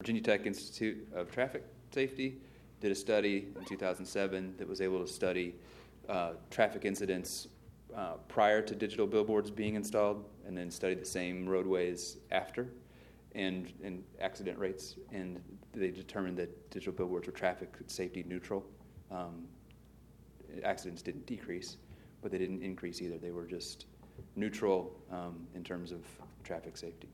Virginia Tech Institute of Traffic Safety did a study in 2007 that was able to study traffic incidents prior to digital billboards being installed, and then studied the same roadways after, and accident rates, and they determined that digital billboards were traffic safety neutral. Accidents didn't decrease, but they didn't increase either. They were just neutral in terms of traffic safety.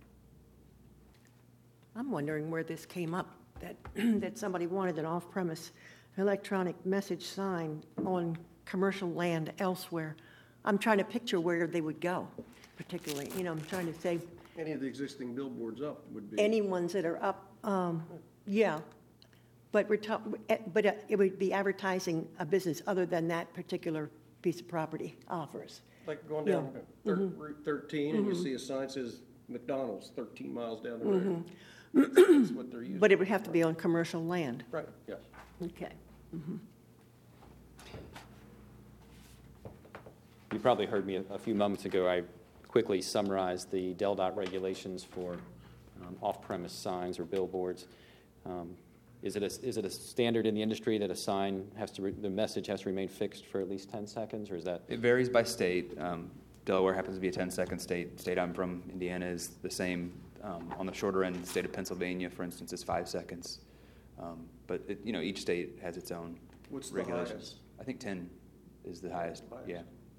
I'm wondering where this came up, that that somebody wanted an off-premise electronic message sign on commercial land elsewhere. I'm trying to picture where they would go, particularly. I'm trying to say... Any of the existing billboards up would be... Any ones that are up, yeah. But it would be advertising a business other than that particular piece of property offers. Like going down Route 13 and you see a sign that says McDonald's 13 miles down the road. That's what they're using. But it would have to be on commercial land. Right, yes. Okay. You probably heard me a few moments ago. I quickly summarized the DelDOT regulations for off-premise signs or billboards. Is it a standard in the industry that a sign the message has to remain fixed for at least 10 seconds, or is that? It varies by state. Delaware happens to be a 10-second state. The state I'm from, Indiana, is the same. On the shorter end, the state of Pennsylvania, for instance, is 5 seconds. But each state has its own regulations. Highest? I think 10 is the highest. Yeah.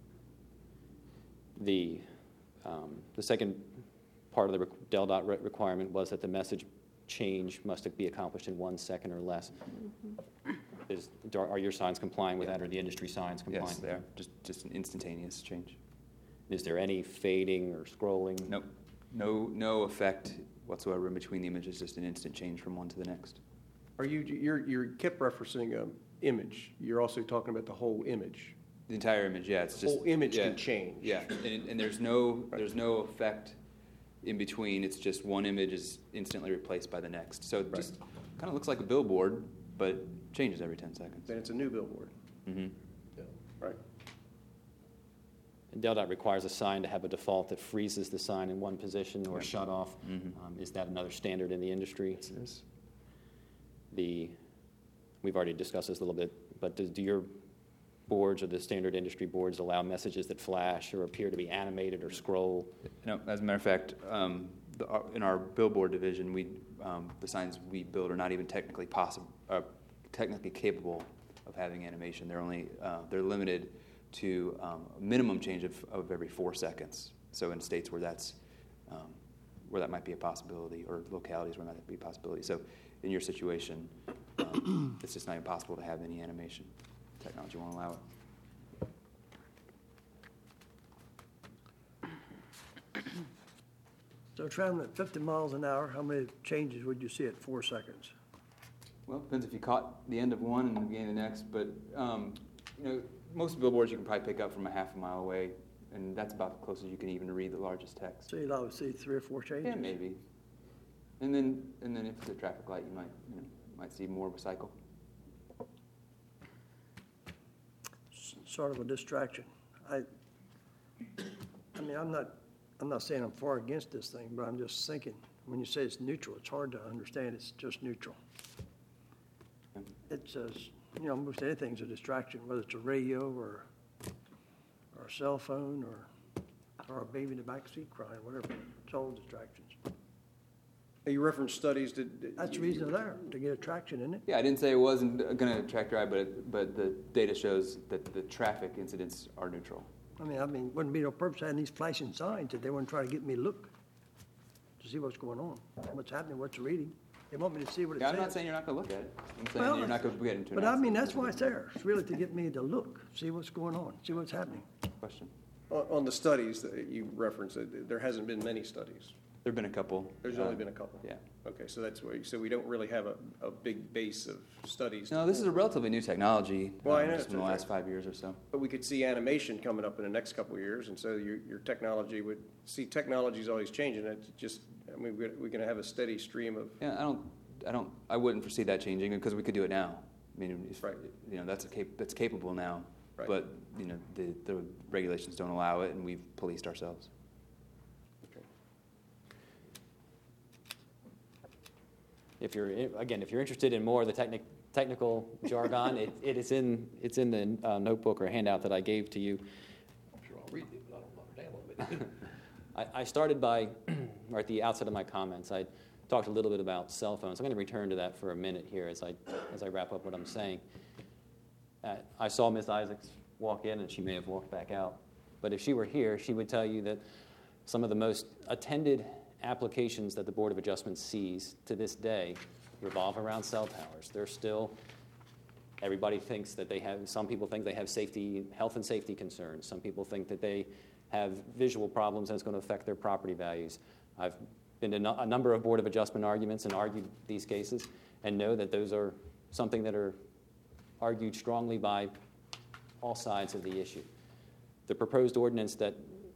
The second part of the DelDOT requirement was that the message change must be accomplished in 1 second or less. Are your signs complying with that, or the industry signs complying? Yes, they are. Just an instantaneous change. Is there any fading or scrolling? Nope. No effect whatsoever in between the images. Just an instant change from one to the next. You kept referencing image. You're also talking about the whole image. The entire image, yeah. It's just whole image can change. Yeah, and there's no effect in between. It's just one image is instantly replaced by the next. So it just kind of looks like a billboard, but changes every 10 seconds. Then it's a new billboard. Mm-hmm. Yeah. Right. And DelDOT requires a sign to have a default that freezes the sign in one position or shut off. Mm-hmm. Is that another standard in the industry? Yes, it is. We've already discussed this a little bit, but do your boards or the standard industry boards allow messages that flash or appear to be animated or scroll? No, as a matter of fact, in our billboard division, the signs we build are not even technically capable of having animation. They're limited to a minimum change of every 4 seconds. So in states where where that might be a possibility, or localities where that might be a possibility. So in your situation, it's just not even possible to have any animation. Technology won't allow it. So traveling at 50 miles an hour, how many changes would you see at 4 seconds? Well, it depends if you caught the end of one and the beginning of the next. But most billboards you can probably pick up from a half a mile away, and that's about the closest you can even read the largest text. So you'd always see 3 or 4 changes? Yeah, maybe. And then if it's a traffic light, you might see more of a cycle. Sort of a distraction. I mean, I'm not saying I'm far against this thing, but I'm just thinking, when you say it's neutral, it's hard to understand it's just neutral. It says, most anything's a distraction, whether it's a radio or a cell phone or a baby in the back seat crying, whatever. It's all distractions. You referenced studies. That's the reason they're there, to get attraction, isn't it? Yeah, I didn't say it wasn't going to attract your eye, but the data shows that the traffic incidents are neutral. I mean, wouldn't be no purpose having these flashing signs if they weren't trying to get me to look to see what's going on, what's happening, what's reading. They want me to see what it says. I'm not saying you're not going to look at it. I'm saying you're not going to get into it. But I mean, that's why it's there. It's really to get me to look, see what's going on, see what's happening. Question. On the studies that you referenced, there hasn't been many studies. There have been a couple. There's only been a couple. Yeah. Okay, so that's why. So we don't really have a big base of studies. No, this is a relatively new technology. Well, I know just in the last 5 years or so. But we could see animation coming up in the next couple of years, and so your technology would see. Technology is always changing. It's just, we're going to have a steady stream of. Yeah, I wouldn't foresee that changing because we could do it now. I mean, right. That's capable now. Right. But the regulations don't allow it, and we've policed ourselves. if you're interested in more of the technical jargon, it is it's in the notebook or handout that I gave to you. I'm sure I'll read it, but I don't know the name of it. I started by, or at the outset of my comments, I talked a little bit about cell phones. I'm going to return to that for a minute here as I wrap up what I'm saying. I saw Ms. Isaacs walk in, and she may have walked back out. But if she were here, she would tell you that some of the most attended applications that the Board of Adjustment sees to this day revolve around cell towers. They're still, everybody thinks that they have, some people think they have health and safety concerns. Some people think that they have visual problems and it's going to affect their property values. I've been to a number of Board of Adjustment arguments and argued these cases and know that those are something that are argued strongly by all sides of the issue. The proposed ordinance that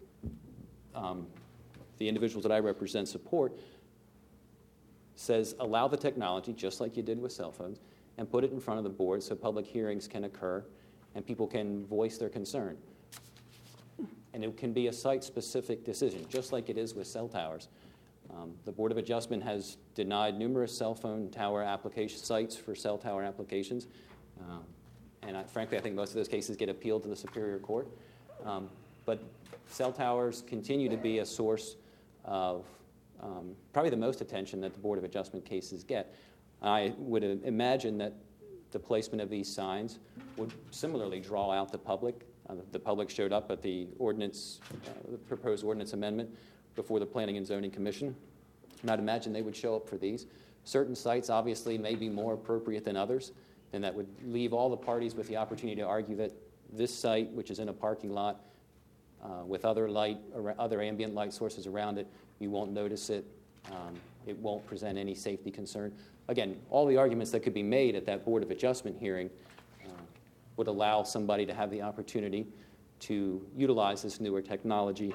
the individuals that I represent support says allow the technology, just like you did with cell phones, and put it in front of the board so public hearings can occur and people can voice their concern. And it can be a site-specific decision, just like it is with cell towers. The Board of Adjustment has denied numerous cell phone tower application sites for cell tower applications. Frankly, I think most of those cases get appealed to the Superior Court. But cell towers continue to be a source of probably the most attention that the Board of Adjustment cases get. I would imagine that the placement of these signs would similarly draw out the public. The public showed up at the proposed ordinance amendment before the Planning and Zoning Commission. And I'd imagine they would show up for these. Certain sites obviously may be more appropriate than others, and that would leave all the parties with the opportunity to argue that this site, which is in a parking lot with other ambient light sources around it, you won't notice it. It won't present any safety concern. Again, all the arguments that could be made at that Board of Adjustment hearing would allow somebody to have the opportunity to utilize this newer technology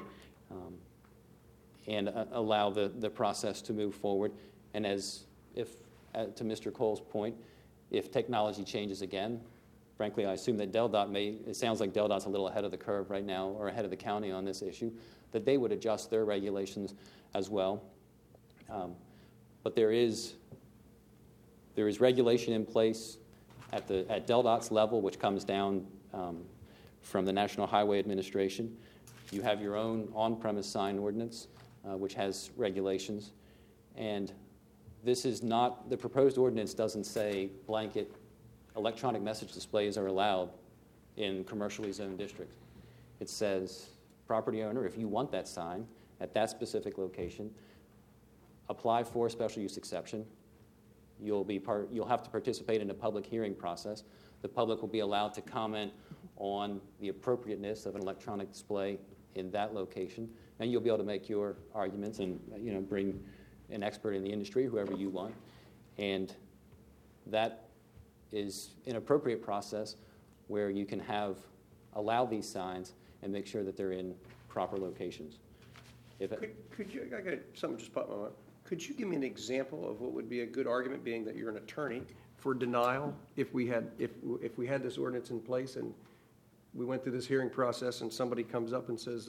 and allow the process to move forward. And to Mr. Cole's point, if technology changes again, frankly, I assume that it sounds like DelDOT's a little ahead of the curve right now, or ahead of the county on this issue, that they would adjust their regulations as well. But there is regulation in place at DelDOT's level, which comes down from the National Highway Administration. You have your own on-premise sign ordinance, which has regulations. And this is not, the proposed ordinance doesn't say blanket electronic message displays are allowed in commercially zoned districts. It says, property owner, if you want that sign at that specific location, apply for a special use exception. You'll have to participate in a public hearing process. The public will be allowed to comment on the appropriateness of an electronic display in that location, and you'll be able to make your arguments and bring an expert in the industry, whoever you want, and that is an appropriate process where you can allow these signs and make sure that they're in proper locations. Could you? I got something just popped in my mind. Could you give me an example of what would be a good argument, being that you're an attorney, for denial if we had this ordinance in place and we went through this hearing process and somebody comes up and says,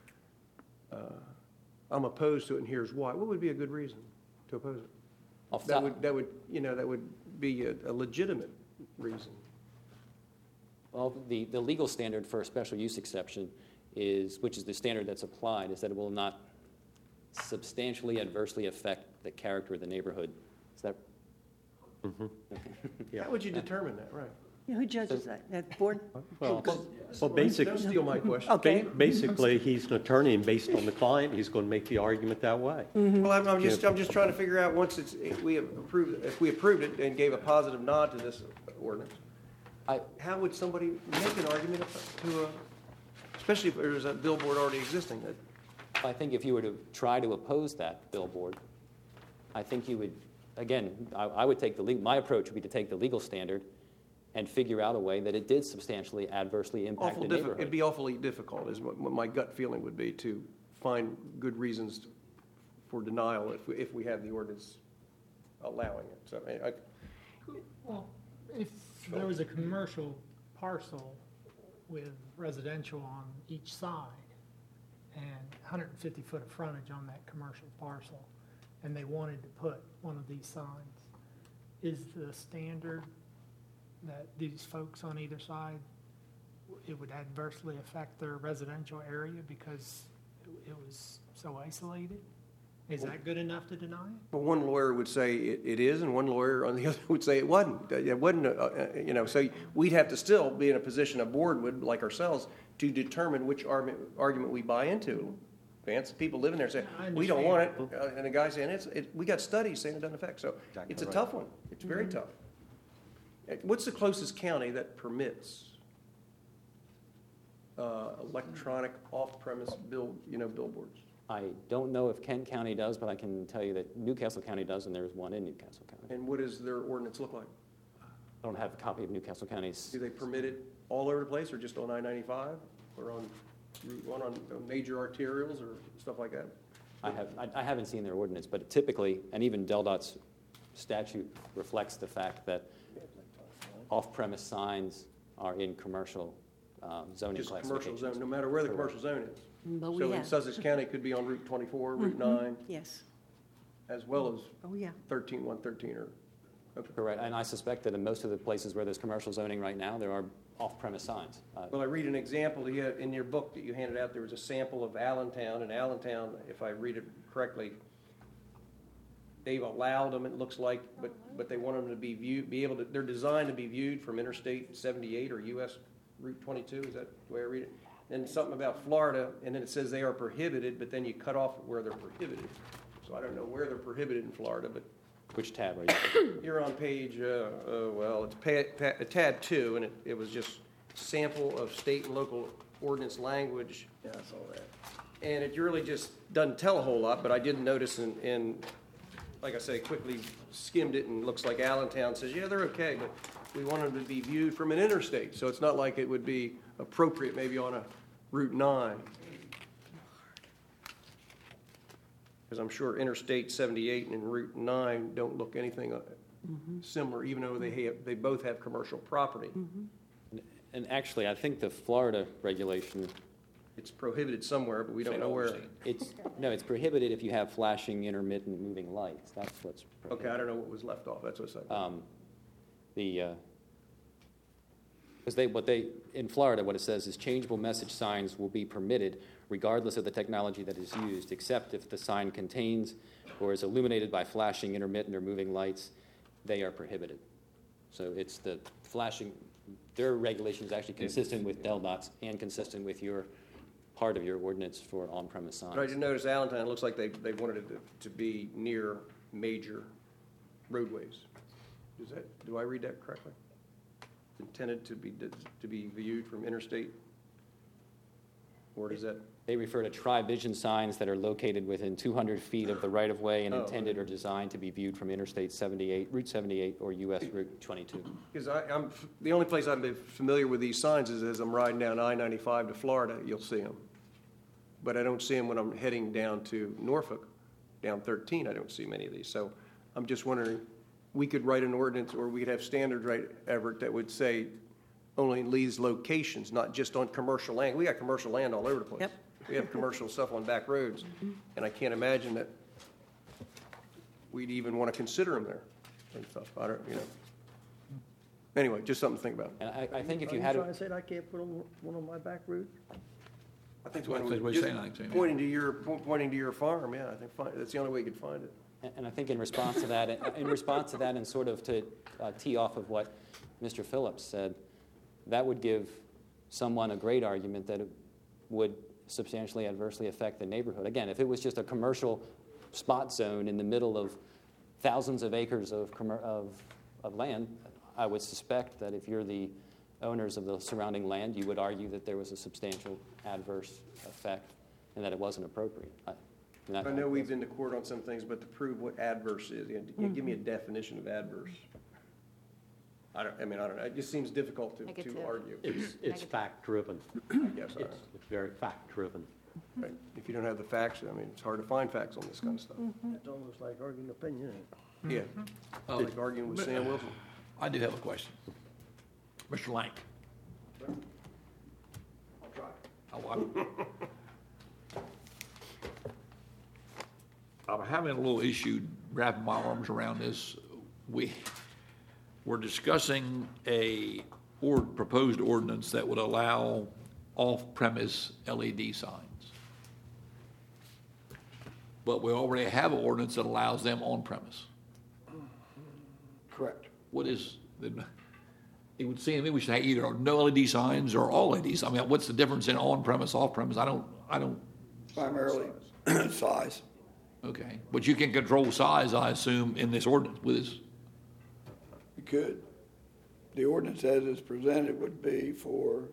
I'm opposed to it and here's why? What would be a good reason to oppose it? That would be a legitimate reason. Well, the legal standard for a special use exception which is the standard that's applied, is that it will not substantially adversely affect the character of the neighborhood. Is that? Mm-hmm. Okay. Yeah. How would you determine that? Right. Yeah, who judges that board? Well, Don't basically, steal my question. Okay. basically, he's an attorney, and based on the client, he's going to make the argument that way. Mm-hmm. Well, I'm just trying to figure out if we approved it and gave a positive nod to this ordinance, how would somebody make an argument especially if there's a billboard already existing? I think if you were to try to oppose that billboard, I think you would, again, I would take my approach would be to take the legal standard and figure out a way that it did substantially adversely impact the neighborhood. It'd be awfully difficult, is what my gut feeling would be, to find good reasons for denial if we had the ordinance allowing it. So, well, if there was a commercial parcel with residential on each side and 150 foot of frontage on that commercial parcel, and they wanted to put one of these signs, is the standard that these folks on either side, it would adversely affect their residential area because it was so isolated? Is that good enough to deny it? But one lawyer would say it is, and one lawyer on the other would say it wasn't. It wasn't, so we'd have to still be in a position, a board would, like ourselves, to determine which argument we buy into. Vance, people living there say, we don't want it, and the guy saying, we got studies saying it doesn't affect. So it's a tough one. It's very tough. What's the closest county that permits electronic off-premise billboards? I don't know if Kent County does, but I can tell you that Newcastle County does, and there's one in Newcastle County. And what does their ordinance look like? I don't have a copy of Newcastle County's. Do they permit it all over the place, or just on I-95, or on Route 1 on major arterials, or stuff like that? I haven't seen their ordinance, but typically, and even DelDOT's statute reflects the fact that off-premise signs are in commercial zoning Just classifications. commercial zone, no matter where the commercial zone is. But we So in have. Sussex County, it could be on Route 24, Route 9, Yes. as well as Oh, yeah. 13, 113, or, okay. Correct, and I suspect that in most of the places where there's commercial zoning right now, there are off-premise signs. Well, I read an example here in your book that you handed out. There was a sample of Allentown, and Allentown, if I read it correctly, they've allowed them, it looks like, but they want them to they're designed to be viewed from Interstate 78 or US Route 22, is that the way I read it? And something about Florida, and then it says they are prohibited, but then you cut off where they're prohibited. So I don't know where they're prohibited in Florida, but Which tab are you? you're on page, it's tab 2, and it was just sample of state and local ordinance language. Yeah, I saw that. And it really just doesn't tell a whole lot, but I did notice in like I say, quickly skimmed it, and looks like Allentown says, yeah, they're okay, but we want them to be viewed from an interstate. So it's not like it would be appropriate maybe on a Route 9. Because I'm sure Interstate 78 and Route 9 don't look anything similar, even though they both have commercial property. And actually, I think the Florida regulation, It's prohibited somewhere, but we don't know where. it's prohibited if you have flashing, intermittent, moving lights. That's what's Okay, I prohibited. don't know what was left off. That's what's saying. Because in Florida, what it says is changeable message signs will be permitted regardless of the technology that is used, except if the sign contains or is illuminated by flashing, intermittent, or moving lights, they are prohibited. So it's the flashing, their regulation is actually consistent with DelDOT's and consistent with your part of your ordinance for on-premise signs. But I did notice Allentown, it looks like they wanted it to be near major roadways. Do I read that correctly? Intended to be viewed from interstate? Or does that, They refer to tri-vision signs that are located within 200 feet of the right-of-way and Oh. intended or designed to be viewed from Interstate 78, Route 78, or US Route 22. because the only place I've been familiar with these signs is as I'm riding down I-95 to Florida, you'll see them. But I don't see them when I'm heading down to Norfolk, down 13, I don't see many of these. So I'm just wondering, we could write an ordinance, or we could have standards, right, Everett, that would say only in these locations, not just on commercial land. We got commercial land all over the place. Yep. We have commercial stuff on back roads, and I can't imagine that we'd even want to consider them there and stuff. I don't, Anyway, just something to think about. And I think if Are you you had trying a, to say I can't put one on my back route? I think That's what he's just saying, I think. pointing to your farm, yeah, I think that's the only way you could find it. and I think in response to that, and sort of to tee off of what Mr. Phillips said, that would give someone a great argument that it would substantially adversely affect the neighborhood. Again, if it was just a commercial spot zone in the middle of thousands of acres of land, I would suspect that if you're the owners of the surrounding land, you would argue that there was a substantial adverse effect and that it wasn't appropriate. I know we've been to court on some things, but to prove what adverse is, give me a definition of adverse. I don't know, it just seems difficult to Negative. argue. It's fact-driven. I guess, It's very fact-driven. right. If you don't have the facts, it's hard to find facts on this kind of stuff. It's almost like arguing opinion, ain't it? Yeah, like arguing with Sam Wilson. I do have a question. Mr. Lank. I'll try. I'm having a little issue wrapping my arms around this. we're discussing proposed ordinance that would allow off-premise LED signs. But we already have an ordinance that allows them on-premise. Correct. What is, it would seem to me we should have either no LED signs or all LEDs. I mean, what's the difference in on-premise, off-premise? I don't, Primarily size. okay. But you can control size, I assume, in this ordinance with this. You could. The ordinance as it's presented would be for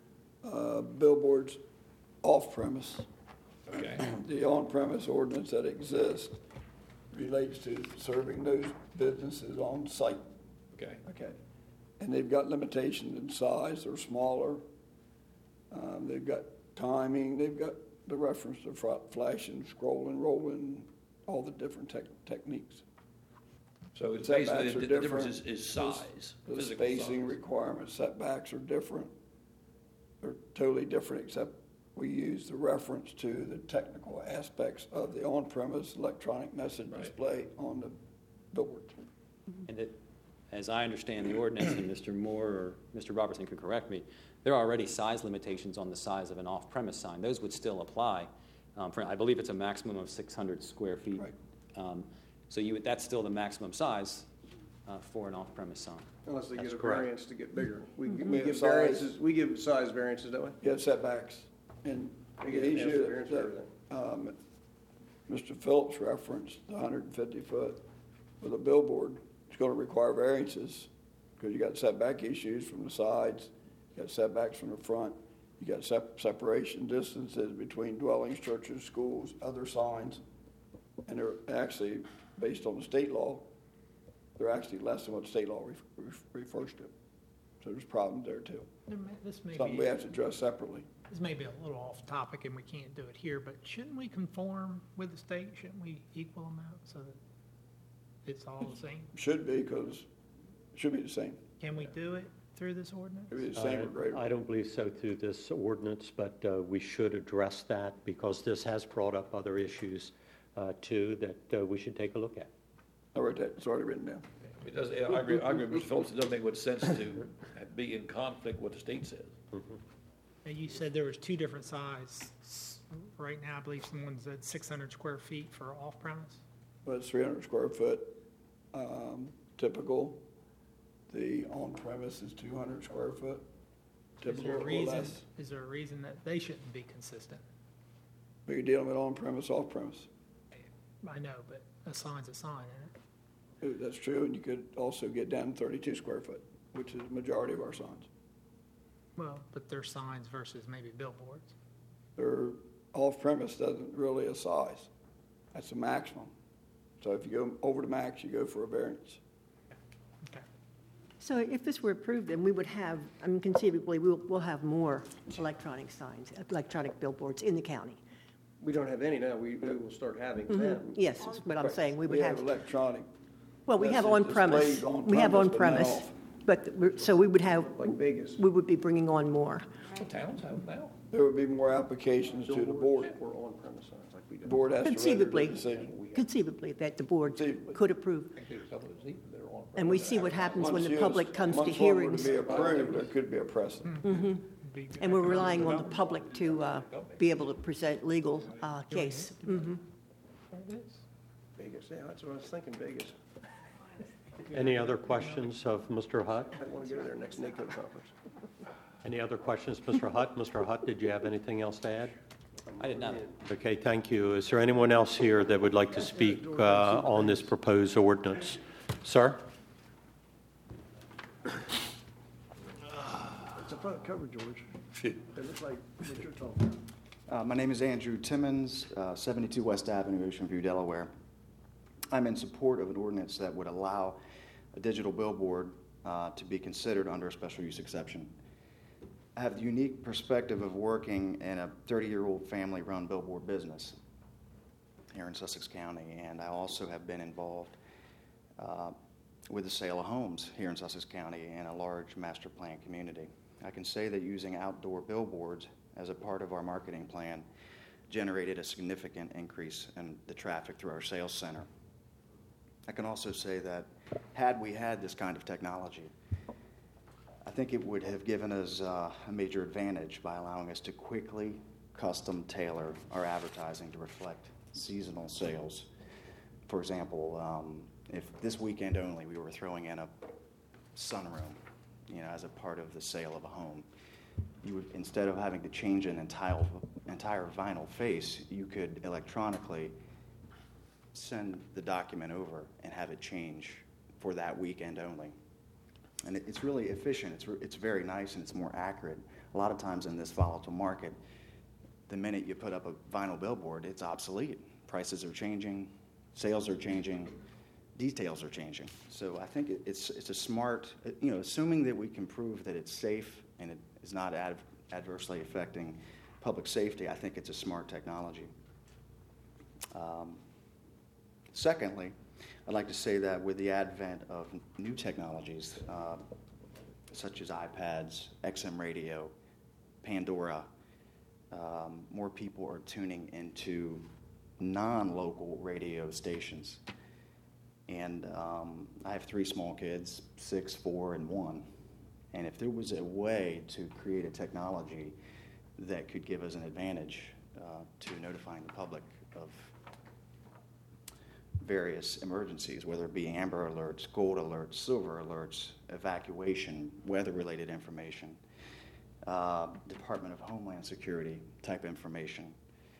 billboards off-premise. Okay. The on-premise ordinance that exists relates to serving those businesses on site. Okay. Okay. And they've got limitations in size, they're smaller. They've got timing, they've got the reference to flashing, scrolling, rolling, all the different techniques. So it's Setbacks basically, are the difference different. is size, The physical spacing size. requirements, setbacks are different. They're totally different, except we use the reference to the technical aspects of the on-premise electronic message Right. display on the billboard. And that, as I understand the ordinance, and Mr. Moore or Mr. Robertson could correct me, there are already size limitations on the size of an off-premise sign. Those would still apply. I believe it's a maximum of 600 square feet. Right. So that's still the maximum size for an off-premise sign. Unless they get That's a correct. variance to get bigger. We Yeah, give size. variances, we give size variances that way? You have setbacks, and We the get an issue variance for that Mr. Phillips referenced, the 150-foot with a billboard, it's going to require variances because you got setback issues from the sides, you got setbacks from the front, you got separation distances between dwellings, churches, schools, other signs, and they're actually, based on the state law, they're actually less than what state law refers to. So there's problems there too. This may Something we be, have to address separately. this may be a little off topic and we can't do it here, but shouldn't we conform with the state? Shouldn't we equal them out so that it's all the same? Should be, because it should be the same. Can we do it through this ordinance? It'd be the same or greater. I don't believe so through this ordinance, but we should address that because this has brought up other issues too that we should take a look at. I wrote that, it's already written down. It does, I agree with Mr. Phillips, it doesn't make much sense to be in conflict with what the state says. And you said there was two different sizes. Right now, I believe someone's at 600 square feet for off-premise. But it's 300 square foot, typical. The on-premise is 200 square foot, Is there typical a or reason, less. is there a reason that they shouldn't be consistent? But you're dealing with on-premise, off-premise. I know, but a sign's a sign, isn't it? That's true, and you could also get down to 32 square foot, which is the majority of our signs. Well, but they're signs versus maybe billboards. They're, off-premise doesn't really a size. That's a maximum. So if you go over the max, you go for a variance. Okay. So if this were approved, then we would have, I mean, conceivably, we'll have more electronic signs, electronic billboards in the county. We don't have any now, we will start having them. Yes, that's what I'm saying, we would have, electronic. well, we have message on-premise. displays We have on-premise, on-premise, but not but, so we would have, Like Vegas. we would be bringing on more. Towns have them now. There would be more applications to the board. Or on-premise signs like we do. The board has to render Conceivably, the decision. conceively, that the board Conceivably. could approve. I think there's a couple of these that are on. And we see what happens when the public comes to Once one were hearings. be approved, there could be a precedent. Be good. And we're relying on the public to be able to present legal case. Mhm. There it is. Vegas, yeah, that's what I was thinking, Vegas. Any other questions of Mr. Hutt? I want to go to their next NACO conference. Any other questions, Mr. Hutt? Mr. Hutt, did you have anything else to add? I did not. Okay, thank you. Is there anyone else here that would like to speak on this proposed ordinance? Sir? It's a front cover, George. It looks like what you're talking about. My name is Andrew Timmons, 72 West Avenue, Ocean View, Delaware. I'm in support of an ordinance that would allow a digital billboard to be considered under a special use exception. I have the unique perspective of working in a 30-year-old family-run billboard business here in Sussex County, and I also have been involved with the sale of homes here in Sussex County in a large master plan community. I can say that using outdoor billboards as a part of our marketing plan generated a significant increase in the traffic through our sales center. I can also say that had we had this kind of technology, I think it would have given us a major advantage by allowing us to quickly custom tailor our advertising to reflect seasonal sales. For example, if this weekend only we were throwing in a sunroom, as a part of the sale of a home, you would, instead of having to change an entire vinyl face, you could electronically send the document over and have it change for that weekend only. And it's really efficient. It's very nice, and it's more accurate. A lot of times in this volatile market, the minute you put up a vinyl billboard, it's obsolete. Prices are changing, sales are changing, details are changing. So I think it's a smart, assuming that we can prove that it's safe and it is not adversely affecting public safety, I think it's a smart technology. Secondly, I'd like to say that with the advent of new technologies, such as iPads, XM radio, Pandora, more people are tuning into non-local radio stations. And I have 3 small kids, 6, 4, and 1. And if there was a way to create a technology that could give us an advantage to notifying the public of various emergencies, whether it be Amber Alerts, Gold Alerts, Silver Alerts, evacuation, weather-related information, Department of Homeland Security type information,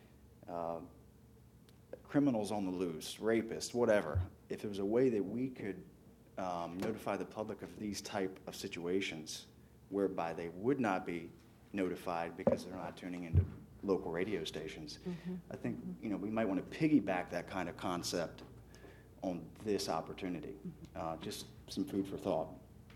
criminals on the loose, rapists, whatever. If there was a way that we could notify the public of these type of situations whereby they would not be notified because they're not tuning into local radio stations, I think we might want to piggyback that kind of concept on this opportunity. Just some food for thought.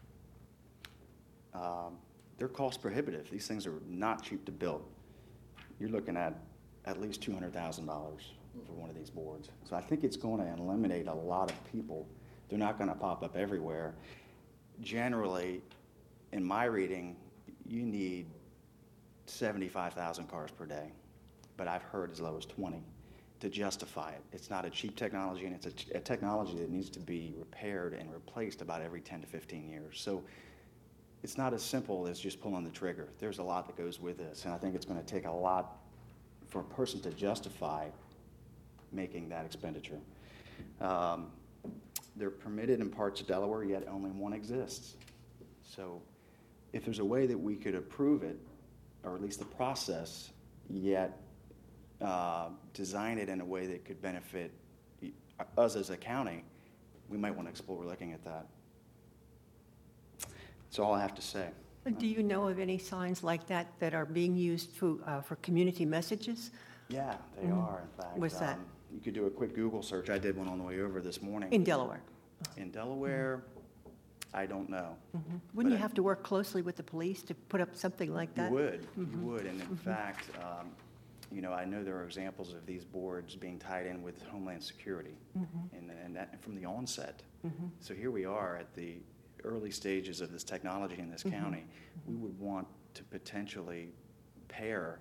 They're cost prohibitive. These things are not cheap to build. You're looking at least $200,000 for one of these boards. So I think it's going to eliminate a lot of people. They're not going to pop up everywhere. Generally, in my reading, you need 75,000 cars per day, but I've heard as low as 20 to justify it. It's not a cheap technology, and it's a technology that needs to be repaired and replaced about every 10 to 15 years. So it's not as simple as just pulling the trigger. There's a lot that goes with this, and I think it's going to take a lot for a person to justify making that expenditure. They're permitted in parts of Delaware, yet only one exists. So if there's a way that we could approve it, or at least the process, yet design it in a way that could benefit us as a county, we might want to explore looking at that. That's all I have to say. Do you know of any signs like that that are being used for community messages? Yeah, they are, in fact. What's that? You could do a quick Google search. I did one on the way over this morning. In Delaware? In Delaware, I don't know. Wouldn't you have to work closely with the police to put up something like that? You would. And in fact, I know there are examples of these boards being tied in with Homeland Security and that from the onset. So here we are at the early stages of this technology in this county. We would want to potentially pair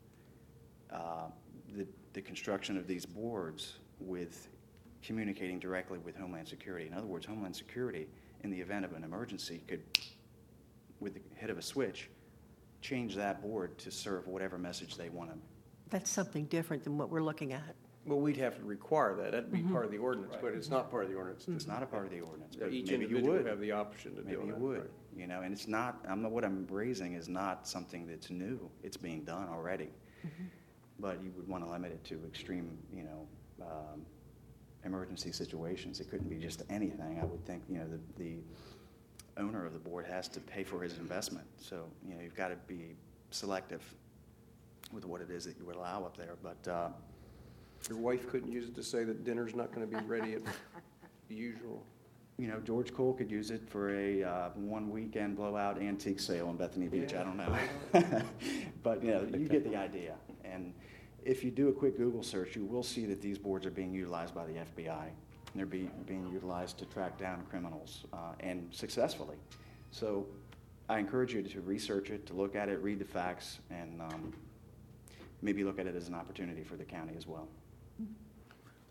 the construction of these boards with communicating directly with Homeland Security. In other words, Homeland Security, in the event of an emergency, could, with the hit of a switch, change that board to serve whatever message they want to. That's something different than what we're looking at. Well, we'd have to require that. That'd be part of the ordinance, but it's not part of the ordinance. It's not a part of the ordinance, but Each maybe you individual would. have the option to do Maybe that. you would, and it's not. What I'm raising is not something that's new. It's being done already, but you would want to limit it to extreme, emergency situations. It couldn't be just anything. I would think, the owner of the board has to pay for his investment. So, you've got to be selective with what it is that you would allow up there. But Your wife couldn't use it to say that dinner's not going to be ready at the usual. George Cole could use it for a one weekend blowout antique sale in Bethany Beach. Yeah. I don't know. But, you get the idea. And if you do a quick Google search, you will see that these boards are being utilized by the FBI. And they're being utilized to track down criminals, and successfully. So I encourage you to research it, to look at it, read the facts, and maybe look at it as an opportunity for the county as well.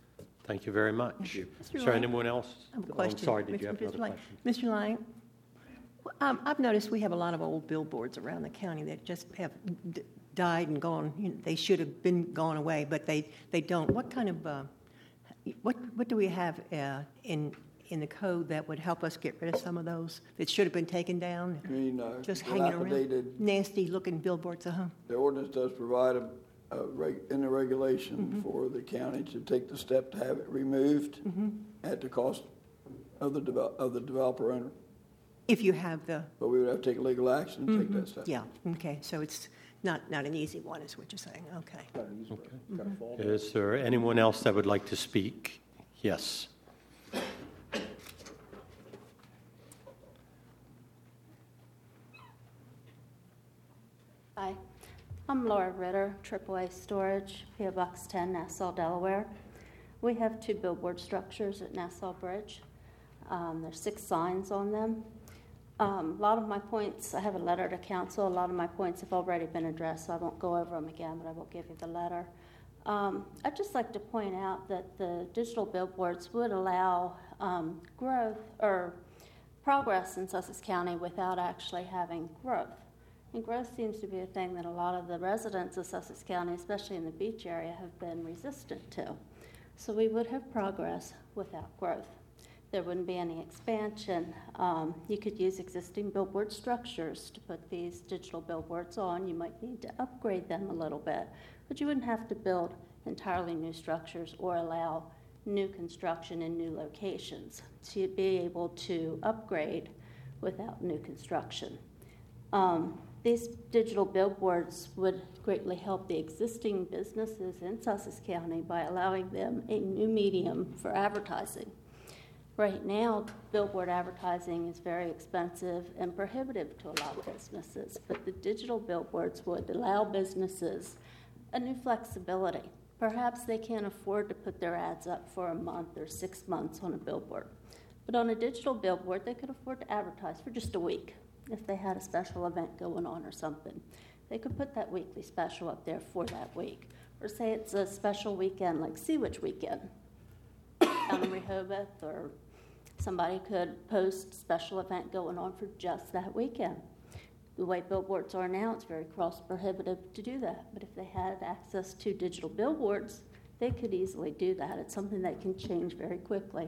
Thank you very much. Mr. Is there Lang? anyone else? I have a Oh, question. I'm sorry, did you have Mr. another Lang. question? Mr. Lang, I've noticed we have a lot of old billboards around the county that just have died and gone. They should have been gone away, but they don't. What kind of what do we have in the code that would help us get rid of some of those that should have been taken down? I mean, Just hanging around. dilapidated, Nasty looking billboards, the ordinance does provide in the regulation for the county to take the step to have it removed at the cost of the developer owner. If you have the, But we would have to take legal action to take that step. yeah, okay, so it's not an easy one is what you're saying, okay. Gotta fall back. Is there anyone else that would like to speak? Yes. Hi, I'm Laura Ritter, AAA Storage, P.O. Box 10, Nassau, Delaware. We have 2 billboard structures at Nassau Bridge. There's 6 signs on them. A lot of my points, I have a letter to council. A lot of my points have already been addressed, so I won't go over them again, but I will give you the letter. I'd just like to point out that the digital billboards would allow growth or progress in Sussex County without actually having growth. And growth seems to be a thing that a lot of the residents of Sussex County, especially in the beach area, have been resistant to. So we would have progress without growth. There wouldn't be any expansion. You could use existing billboard structures to put these digital billboards on. You might need to upgrade them a little bit, but you wouldn't have to build entirely new structures or allow new construction in new locations. So you'd be able to upgrade without new construction. These digital billboards would greatly help the existing businesses in Sussex County by allowing them a new medium for advertising. Right now, billboard advertising is very expensive and prohibitive to a lot of businesses, but the digital billboards would allow businesses a new flexibility. Perhaps they can't afford to put their ads up for a month or 6 months on a billboard, but on a digital billboard, they could afford to advertise for just a week. If they had a special event going on or something, they could put that weekly special up there for that week. Or say it's a special weekend like Sea Witch Weekend down in Rehoboth, or somebody could post special event going on for just that weekend. The way billboards are now, it's very cost prohibitive to do that. But if they had access to digital billboards, they could easily do that. It's something that can change very quickly.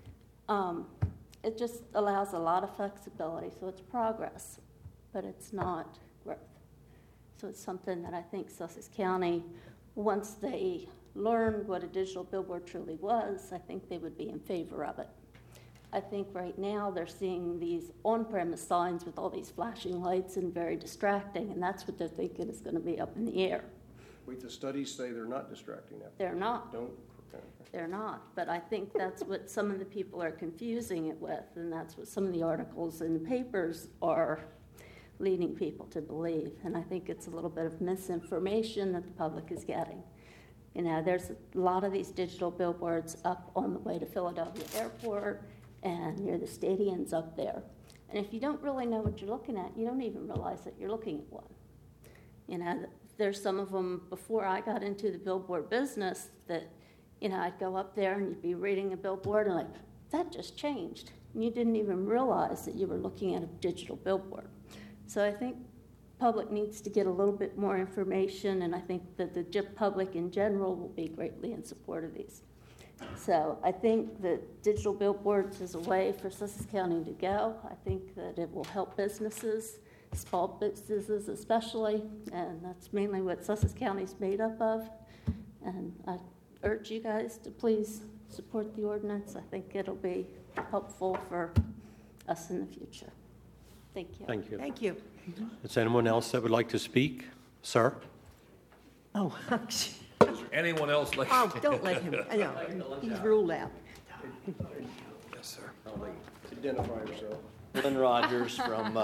It just allows a lot of flexibility, so it's progress, but it's not growth. So it's something that I think Sussex County, once they learned what a digital billboard truly was, I think they would be in favor of it. I think right now they're seeing these on-premise signs with all these flashing lights and very distracting, and that's what they're thinking is going to be up in the air. Wait, the studies say they're not distracting now. They're not. Don't. They're not, but I think that's what some of the people are confusing it with, and that's what some of the articles in the papers are leading people to believe. And I think it's a little bit of misinformation that the public is getting. You know, there's a lot of these digital billboards up on the way to Philadelphia Airport and near the stadiums up there. And if you don't really know what you're looking at, you don't even realize that you're looking at one. You know, there's some of them before I got into the billboard business that, you know, I'd go up there and you'd be reading a billboard and like, that just changed. And you didn't even realize that you were looking at a digital billboard. So I think public needs to get a little bit more information, and I think that the public in general will be greatly in support of these. So I think that digital billboards is a way for Sussex County to go. I think that it will help businesses, small businesses especially, and that's mainly what Sussex County is made up of. And I urge you guys to please support the ordinance. I think it'll be helpful for us in the future. Thank you. Thank you. Thank you. Is anyone else that would like to speak? Sir? Oh, Is there anyone else like? oh, don't let him, no, he's ruled out. Yes, sir. Identify yourself. Lynn Rogers from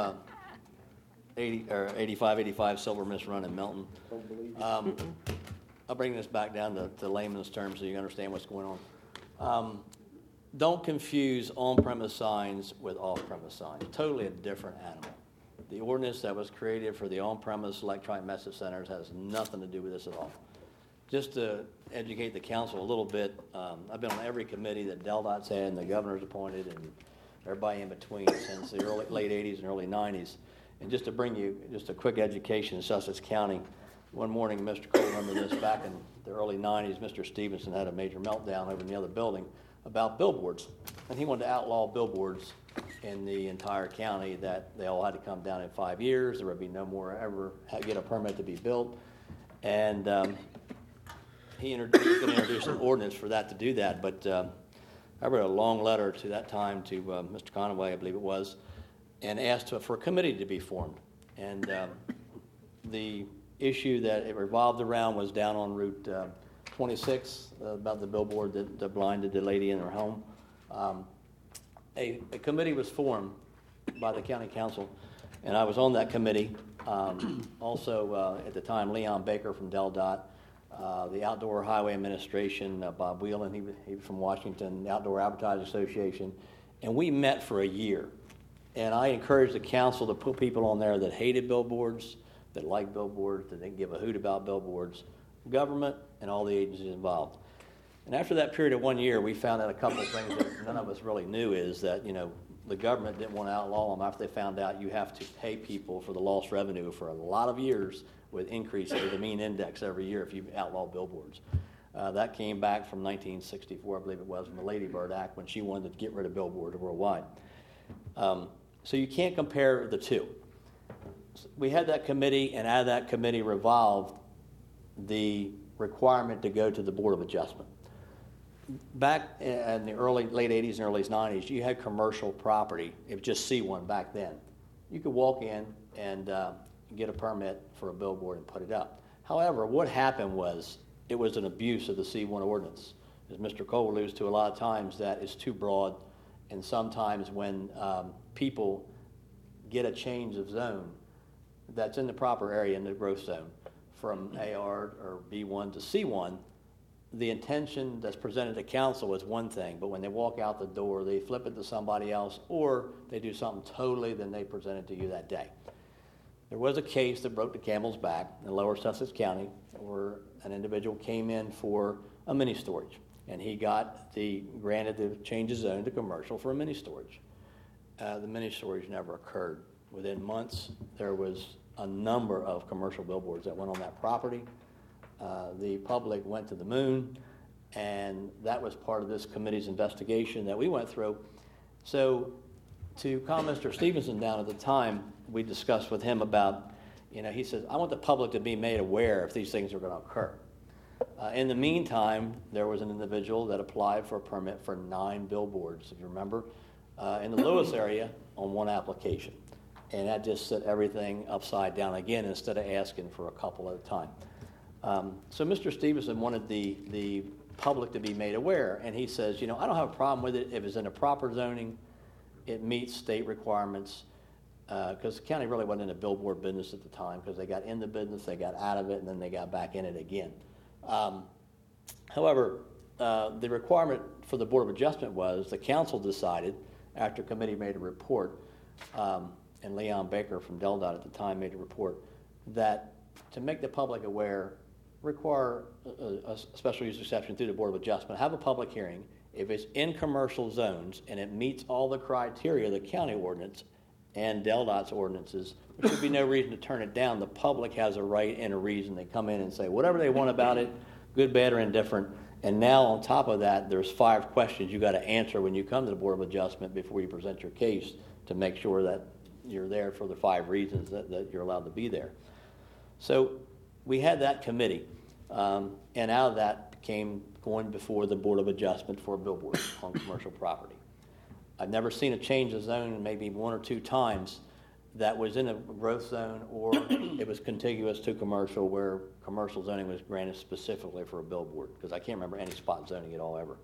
8585 Silver Mist Run in Milton. I'll bring this back down to layman's terms so you understand what's going on. Don't confuse on-premise signs with off-premise signs. Totally a different animal. The ordinance that was created for the on-premise electronic message centers has nothing to do with this at all. just to educate the council a little bit, I've been on every committee that DelDOT's had and the governor's appointed and everybody in between since the late 80s and early 90s. And just to bring you just a quick education in Sussex County, one morning, Mr. Cole, remember this, back in the early 90s, Mr. Stevenson had a major meltdown over in the other building about billboards. And he wanted to outlaw billboards in the entire county, that they all had to come down in 5 years. There would be no more ever get a permit to be built. And he was going to introduce an ordinance for that to do that. But I wrote a long letter to that time to Mr. Conway, I believe it was, and asked for a committee to be formed. And the issue that it revolved around was down on Route 26, about the billboard that blinded the lady in her home. A committee was formed by the county council, and I was on that committee. Also, at the time, Leon Baker from DelDOT, the Outdoor Highway Administration, Bob Whelan, he was from Washington, the Outdoor Advertising Association, and we met for a year. And I encouraged the council to put people on there that hated billboards, that liked billboards, that didn't give a hoot about billboards, government, and all the agencies involved. And after that period of 1 year, we found out a couple of things that none of us really knew, is that, the government didn't want to outlaw them after they found out you have to pay people for the lost revenue for a lot of years with increases of the mean index every year if you outlaw billboards. That came back from 1964, I believe it was, from the Lady Bird Act, when she wanted to get rid of billboards worldwide. So you can't compare the two. We had that committee, and out of that committee revolved the requirement to go to the Board of Adjustment. Back in the late 80s and early 90s, you had commercial property. It was just C1 back then. You could walk in and get a permit for a billboard and put it up. However, what happened was it was an abuse of the C1 ordinance. As Mr. Cole alludes to, a lot of times that is too broad, and sometimes when people get a change of zone that's in the proper area in the growth zone from AR or B1 to C1, the intention that's presented to council is one thing, but when they walk out the door, they flip it to somebody else, or they do something totally than they presented to you that day. There was a case that broke the camel's back in Lower Sussex County where an individual came in for a mini storage, and he got granted to change his zone to commercial for a mini storage. The mini storage never occurred. Within months, there was a number of commercial billboards that went on that property. The public went to the moon, and that was part of this committee's investigation that we went through. So to calm Mr. Stevenson down at the time, we discussed with him about, he says, I want the public to be made aware if these things are going to occur. In the meantime, there was an individual that applied for a permit for 9 billboards, if you remember, in the Lewis area on one application. And that just set everything upside down again instead of asking for a couple at a time. So Mr. Stevenson wanted the public to be made aware, and he says, I don't have a problem with it if it's in a proper zoning, it meets state requirements, because the county really wasn't in the billboard business at the time, because they got in the business, they got out of it, and then they got back in it again. However, the requirement for the Board of Adjustment was the council decided, after committee made a report, and Leon Baker from DelDOT at the time made a report, that to make the public aware, require a special use exception through the Board of Adjustment, have a public hearing. If it's in commercial zones and it meets all the criteria of the county ordinance and DelDOT's ordinances, there should be no reason to turn it down. The public has a right and a reason. They come in and say whatever they want about it, good, bad, or indifferent. And now on top of that, there's 5 questions you got to answer when you come to the Board of Adjustment before you present your case to make sure that you're there for the 5 reasons that you're allowed to be there. So we had that committee, and out of that came going before the Board of Adjustment for a billboard on commercial property. I've never seen a change of zone, maybe 1 or 2 times, that was in a growth zone or it was contiguous to commercial, where commercial zoning was granted specifically for a billboard, because I can't remember any spot zoning at all ever.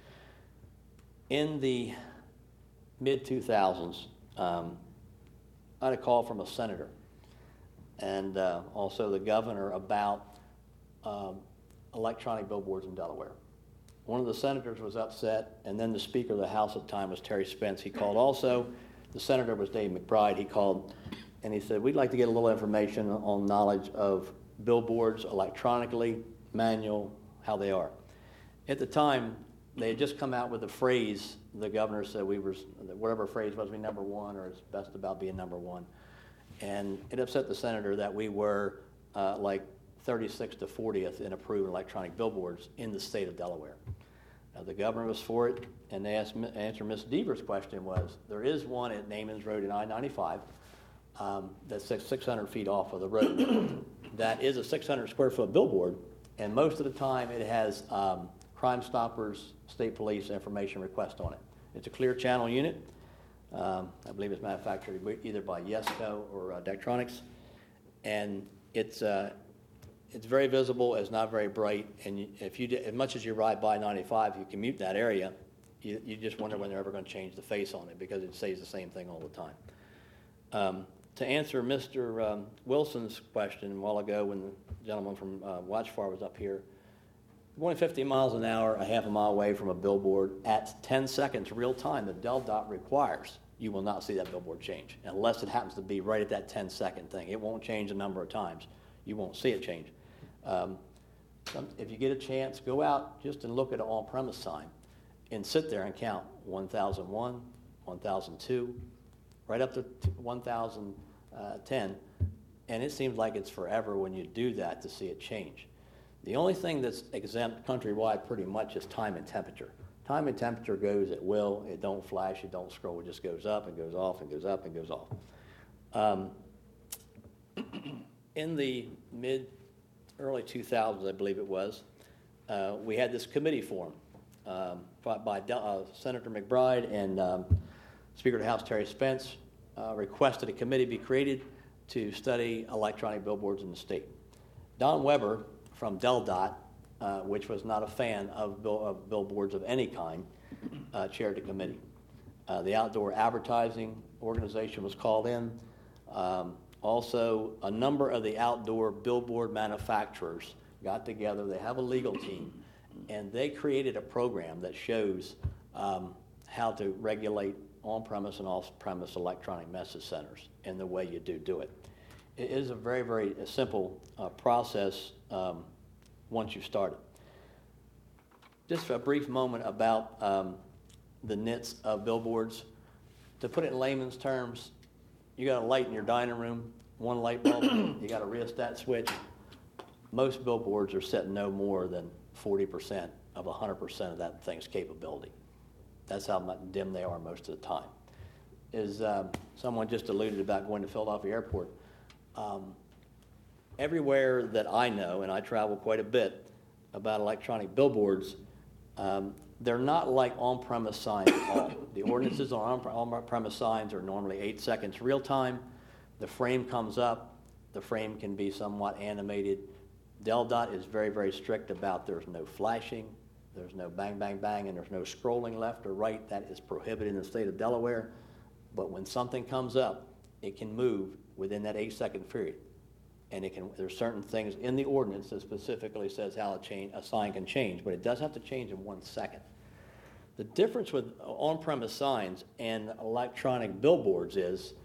In the mid-2000s, I had a call from a senator and also the governor about electronic billboards in Delaware. One of the senators was upset, and then the Speaker of the House at the time was Terry Spence. He called also. The senator was Dave McBride. He called, and he said, we'd like to get a little information on knowledge of billboards electronically manual, how they are. At the time, they had just come out with a phrase, the governor said whatever phrase was, we number one, or it's best about being number one. And it upset the senator that we were like 36 to 40th in approved electronic billboards in the state of Delaware. Now, the governor was for it, and they answered Ms. Deaver's question was, there is one at Namens Road in I-95 that's 600 feet off of the road. That is a 600 square foot billboard, and most of the time it has Crime Stoppers, state police information request on it. It's a clear channel unit. I believe it's manufactured either by Yesco or Daktronics, and it's very visible. It's not very bright, and as much as you ride by 95, you commute that area, you just wonder when they're ever going to change the face on it because it says the same thing all the time. To answer Mr. Wilson's question a while ago when the gentleman from Watchfire was up here, going 50 miles an hour, a half a mile away from a billboard at 10 seconds real time, the DelDOT requires you will not see that billboard change unless it happens to be right at that 10-second thing. It won't change a number of times. You won't see it change. If you get a chance, go out just and look at an on-premise sign and sit there and count 1001, 1002, right up to 1010, and it seems like it's forever when you do that to see it change. The only thing that's exempt countrywide pretty much is time and temperature. Time and temperature goes at will. It don't flash, it don't scroll. It just goes up and goes off and goes up and goes off. In the early 2000s, I believe it was, we had this committee formed by Senator McBride and Speaker of the House Terry Spence requested a committee be created to study electronic billboards in the state. Don Weber from DelDOT, which was not a fan of billboards of any kind, chaired the committee. The outdoor advertising organization was called in. Also, a number of the outdoor billboard manufacturers got together. They have a legal team, and they created a program that shows how to regulate on-premise and off-premise electronic message centers and the way you do it. It is a very, very simple process once you start it. Just a brief moment about the nits of billboards. To put it in layman's terms, you got a light in your dining room, one light bulb, you got a rheostat switch. Most billboards are set no more than 40% of 100% of that thing's capability. That's how dim they are most of the time. As someone just alluded about going to Philadelphia Airport, everywhere that I know, and I travel quite a bit, about electronic billboards, they're not like on-premise signs at all. The ordinances on on-premise signs are normally 8 seconds real time. The frame comes up. The frame can be somewhat animated. DelDOT is very, very strict about there's no flashing, there's no bang, bang, bang, and there's no scrolling left or right. That is prohibited in the state of Delaware. But when something comes up, it can move within that 8-second period. And there's certain things in the ordinance that specifically says how a sign can change, but it does have to change in 1 second. The difference with on-premise signs and electronic billboards is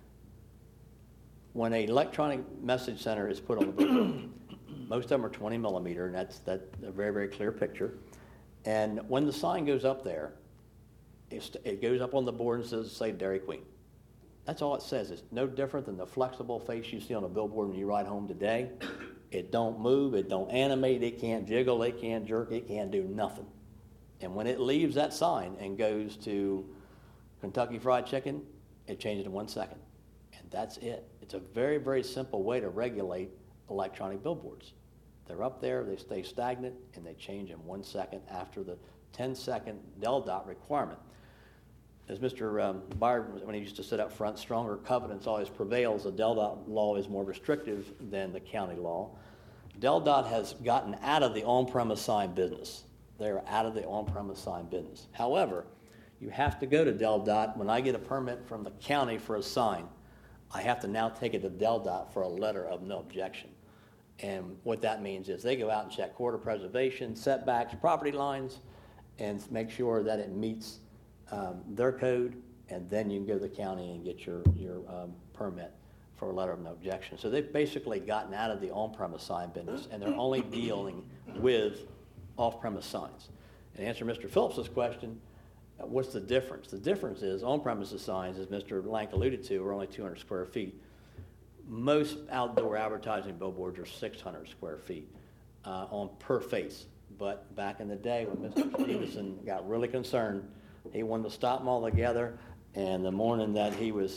when an electronic message center is put on the billboard, most of them are 20 millimeter, and that's a very, very clear picture. And when the sign goes up there, it goes up on the board and says, say, Dairy Queen. That's all it says. It's no different than the flexible face you see on a billboard when you ride home today. It don't move, it don't animate, it can't jiggle, it can't jerk, it can't do nothing. And when it leaves that sign and goes to Kentucky Fried Chicken, it changes in 1 second. And that's it. It's a very, very simple way to regulate electronic billboards. They're up there, they stay stagnant, and they change in 1 second after the 10-second DelDOT requirement. As Mr. Byard, when he used to sit up front, stronger covenants always prevails. The DelDOT law is more restrictive than the county law. DelDOT has gotten out of the on-premise sign business. They're out of the on-premise sign business. However, you have to go to DelDOT. When I get a permit from the county for a sign, I have to now take it to DelDOT for a letter of no objection. And what that means is they go out and check corridor preservation, setbacks, property lines, and make sure that it meets their code, and then you can go to the county and get your permit for a letter of no objection. So they've basically gotten out of the on-premise sign business, and they're only dealing with off-premise signs. And to answer Mr. Phillips's question, what's the difference? The difference is on-premises signs, as Mr. Lank alluded to, are only 200 square feet. Most outdoor advertising billboards are 600 square feet on per face. But back in the day when Mr. Stevenson got really concerned, he wanted to stop them all together. And the morning that he was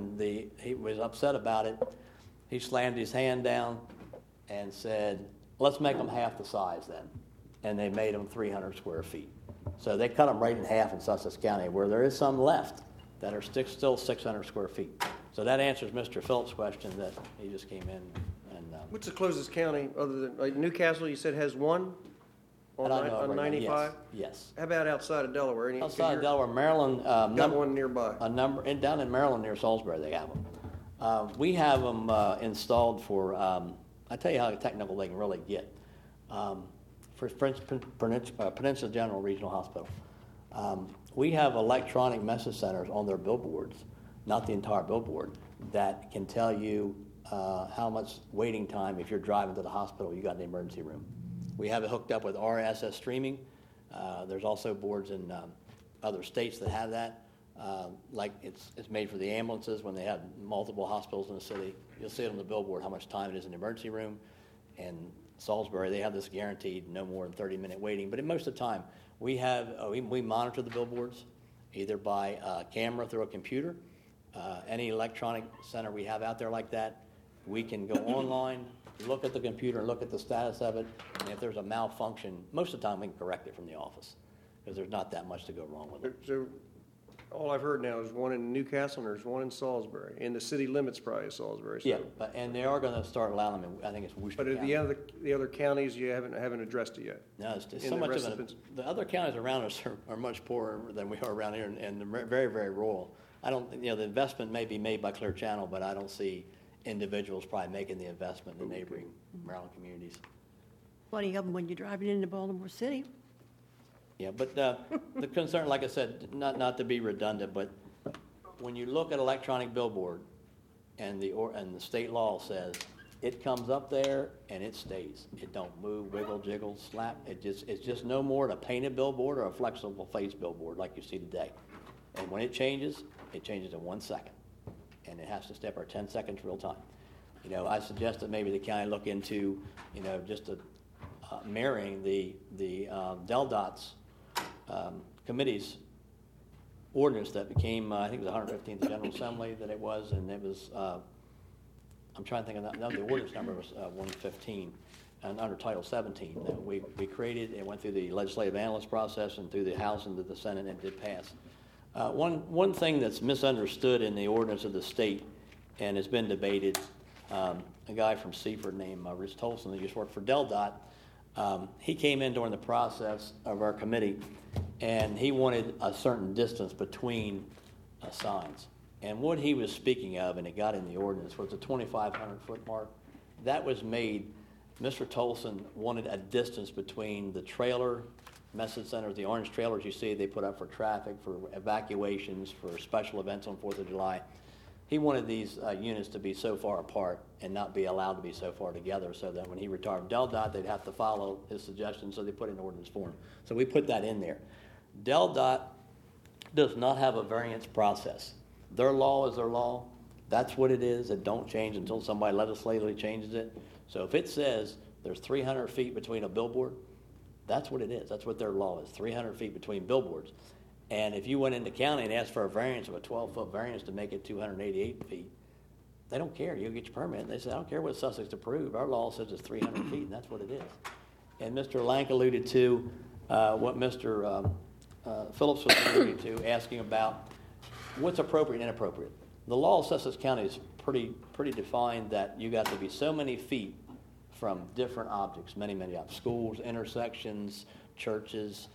upset about it, he slammed his hand down and said, let's make them half the size then. And they made them 300 square feet. So they cut them right in half in Sussex County, where there is some left that are still 600 square feet. So that answers Mr. Phillips' question that he just came in. And what's the closest county other than like Newcastle? You said has one on 95. Yes. How about outside of Delaware? Outside of Delaware, Maryland. Got one nearby. Down in Maryland near Salisbury, they have them. We have them installed for. I tell you how technical they can really get. For Peninsula General Regional Hospital, we have electronic message centers on their billboards, not the entire billboard, that can tell you how much waiting time if you're driving to the hospital, you got in the emergency room. We have it hooked up with RSS streaming. There's also boards in other states that have that. Like it's made for the ambulances when they have multiple hospitals in the city. You'll see it on the billboard how much time it is in the emergency room. And Salisbury, they have this guaranteed no more than 30-minute waiting. But most of the time, we monitor the billboards either by camera through a computer. Any electronic center we have out there like that, we can go online, look at the computer, look at the status of it, and if there's a malfunction, most of the time we can correct it from the office because there's not that much to go wrong with it. So all I've heard now is one in Newcastle and there's one in Salisbury. In the city limits probably of Salisbury. So. Yeah, and they are going to start allowing them in, I think it's Worcester But County. the other counties you haven't addressed it yet? No, it's so much of it. The other counties around us are much poorer than we are around here and they're very, very rural. The investment may be made by Clear Channel, but I don't see individuals probably making the investment in neighboring Maryland communities. Plenty of them when you're driving into Baltimore City. Yeah, but the concern, like I said, not to be redundant, but when you look at electronic billboard and the state law says it comes up there and it stays. It don't move, wiggle, jiggle, slap. It's just no more a painted billboard or a flexible face billboard like you see today. And when it changes in 1 second. And it has to step or 10 seconds real time. I suggest that maybe the county look into, just marrying the DelDOT's committee's ordinance that became, I think it was 115th General Assembly that it was, and it was, I'm trying to think of that, the ordinance number was 115, and under Title 17 that we created. It went through the legislative analyst process and through the House and to the Senate, and it did pass. One thing that's misunderstood in the ordinance of the state and has been debated, a guy from Seaford named Rich Tolson that used to work for DelDOT, he came in during the process of our committee and he wanted a certain distance between signs. And what he was speaking of, and it got in the ordinance, was the 2,500-foot mark. That was made, Mr. Tolson wanted a distance between the trailer message centers, the orange trailers you see they put up for traffic, for evacuations, for special events on 4th of July. He wanted these units to be so far apart and not be allowed to be so far together so that when he retired from DelDOT, they'd have to follow his suggestions, so they put in ordinance form. So we put that in there. DelDOT does not have a variance process. Their law is their law. That's what it is. It don't change until somebody legislatively changes it. So if it says there's 300 feet between a billboard, that's what it is. That's what their law is, 300 feet between billboards. And if you went into county and asked for a variance of a 12-foot variance to make it 288 feet, they don't care. You'll get your permit. They say, I don't care what Sussex approved. Our law says it's 300 feet, and that's what it is. And Mr. Lank alluded to what Mr. Phillips was alluding to, asking about what's appropriate and inappropriate. The law of Sussex County is pretty defined that you got to be so many feet from different objects, many objects, schools, intersections, churches,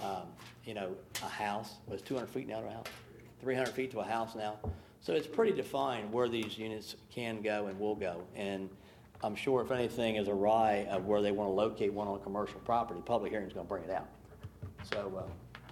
a house. Was 200 feet now to a house? 300 feet to a house now. So it's pretty defined where these units can go and will go. And I'm sure if anything is awry of where they want to locate one on commercial property, public hearing is going to bring it out. So,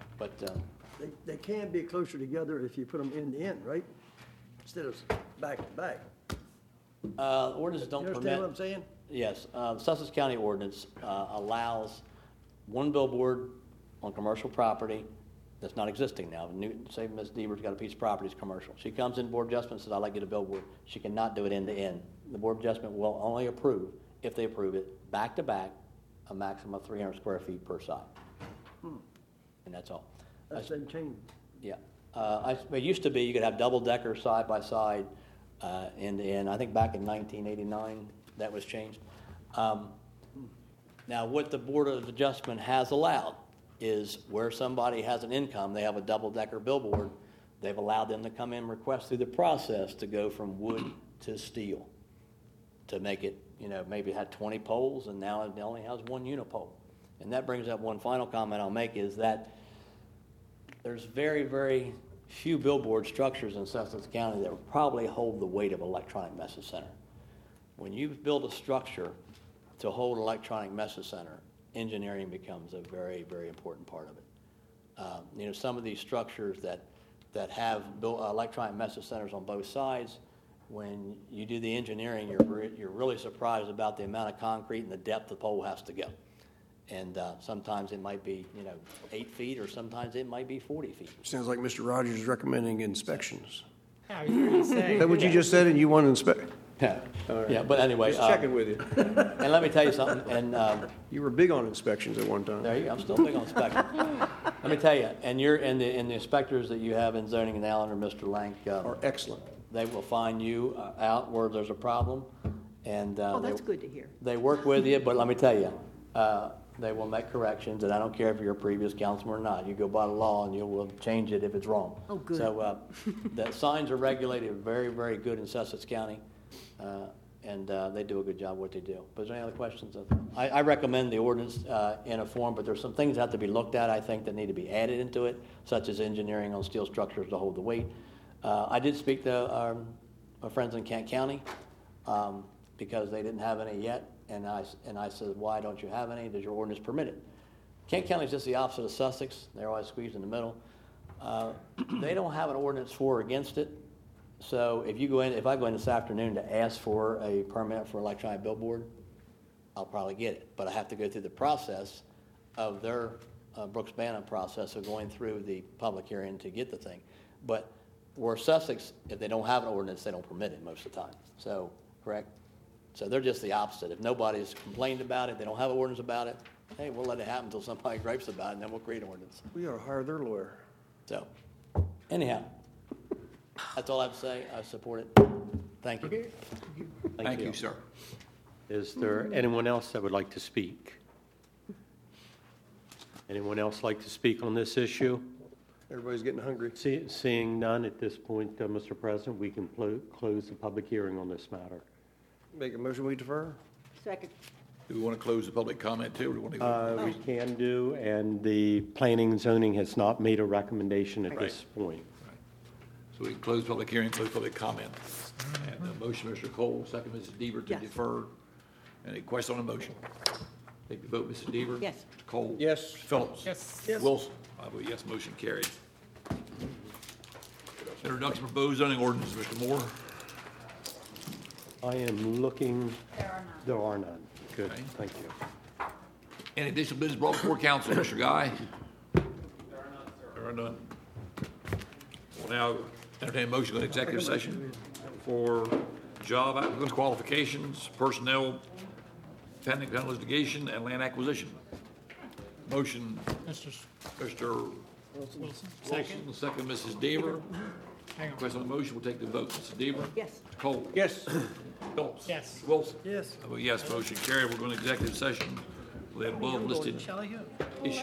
They can be closer together if you put them end to end, right? Instead of back to back. Ordinances don't You permit. understand what I'm saying? Yes, the Sussex County ordinance allows one billboard on commercial property that's not existing now. Say Ms. Deaver's got a piece of property that's commercial. She comes in Board of Adjustment and says, I'd like to get a billboard. She cannot do it end to end. The Board of Adjustment will only approve, if they approve it, back to back, a maximum of 300 square feet per side. And that's all. That's been changed. Yeah. It used to be you could have double-decker side by side, end to end. I think back in 1989 that was changed. Now, what the Board of Adjustment has allowed is where somebody has an income, they have a double-decker billboard, they've allowed them to come in and request through the process to go from wood to steel to make it, maybe it had 20 poles and now it only has one unipole. And that brings up one final comment I'll make is that there's very, very few billboard structures in Sussex County that would probably hold the weight of an electronic message center. When you build a structure to hold an electronic message center, engineering becomes a very, very important part of it. Some of these structures that have built electronic message centers on both sides, when you do the engineering, you're really surprised about the amount of concrete and the depth the pole has to go. And sometimes it might be, 8 feet, or sometimes it might be 40 feet. Sounds like Mr. Rogers is recommending inspections. I was going to say. Is that what you just said, and you want to inspect? Yeah, right. Yeah. But anyway, Just checking with you. And let me tell you something. And you were big on inspections at one time. there you go. I'm still big on inspection. Let me tell you. And the inspectors that you have in zoning and Allen or Mr. Lank Are excellent. They will find you out where there's a problem, and That's good to hear. they work with you. But let me tell you, they will make corrections, and I don't care if you're a previous councilman or not. You go by the law, and you will change it if it's wrong. Oh, good. So the signs are regulated very, very good in Sussex County, and they do a good job what they do. But is there any other questions? I recommend the ordinance in a form, but there's some things that have to be looked at, I think, that need to be added into it, such as engineering on steel structures to hold the weight. I did speak to our friends in Kent County because they didn't have any yet. And I said, why don't you have any? Does your ordinance permit it? Kent County is just the opposite of Sussex. They're always squeezed in the middle. They don't have an ordinance for or against it. So if I go in this afternoon to ask for a permit for electronic billboard, I'll probably get it. But I have to go through the process of their Brooks Bannon process of going through the public hearing to get the thing. But where Sussex, if they don't have an ordinance, they don't permit it most of the time. So, correct? So they're just the opposite. If nobody's complained about it, they don't have an ordinance about it, hey, we'll let it happen until somebody gripes about it, and then we'll create an ordinance. We ought to hire their lawyer. So, anyhow, that's all I have to say. I support it. Thank you. Thank you, sir. Is there anyone else that would like to speak? Anyone else like to speak on this issue? Everybody's getting hungry. Seeing none at this point, Mr. President, we can close the public hearing on this matter. Make a motion, we defer? Second. Do we want to close the public comment too, or do we want to? We can do, and the planning and zoning has not made a recommendation at this point. So we can close public hearing, close public comment. And the motion, Mr. Cole, second, Mrs. Deaver, to Yes. defer. Any question on the motion? Take the vote, Mrs. Deaver. Yes. Mr. Cole. Yes. Mr. Phillips. Yes. Wilson. I vote yes, motion carried. Introduction of proposed zoning ordinance, Mr. Moore. I am looking. There are none. Good, Okay. thank you. Any additional business brought before council, Mr. Guy? There are none. We'll now entertain a motion to go to executive session for job applicants, qualifications, personnel, pending litigation, and land acquisition. Motion, Mr. Wilson, second, Mrs. Deaver. Hang on. Question on the motion, we'll take the vote. Mrs. Deaver? Yes. Mr. Cole? Yes. Phillips? Yes. Wilson? Yes. I vote yes, motion carried. We're going to executive session. We have above listed Shall I go? issues.